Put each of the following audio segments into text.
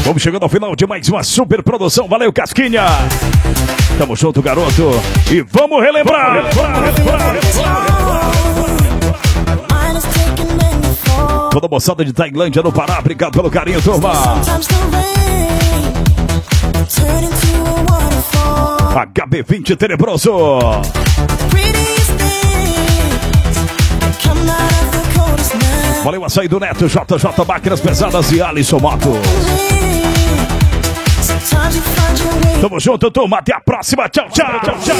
Vamos chegando ao final de mais uma super produção. Valeu, Casquinha. Tamo junto, garoto. E vamos relembrar. Toda a moçada de Tailândia no Pará. Obrigado pelo carinho, turma. HB20 Tenebroso. Valeu, Açaí do Neto, JJ Máquinas Pesadas e Alisson Moto. Tamo junto, turma. Até a próxima. Tchau, tchau, tchau, tchau,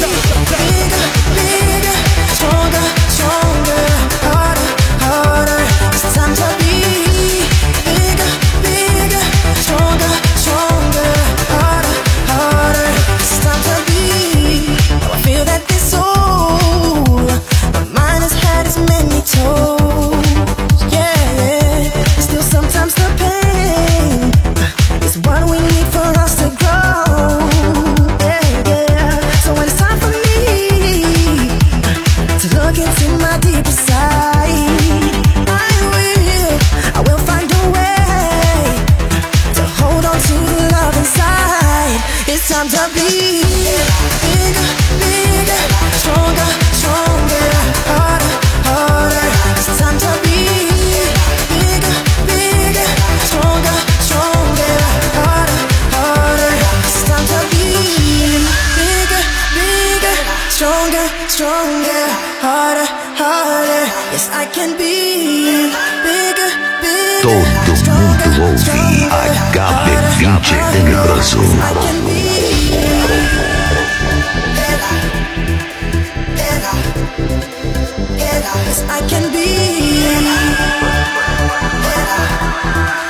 time to be bigger, bigger, stronger, stronger, harder, harder. It's time to be bigger, bigger, stronger, stronger, harder, harder. It's time to be bigger, bigger, stronger, stronger, harder, harder. Yes, I can be bigger, bigger. Todo mundo ouve HB20 Tenebroso. I can be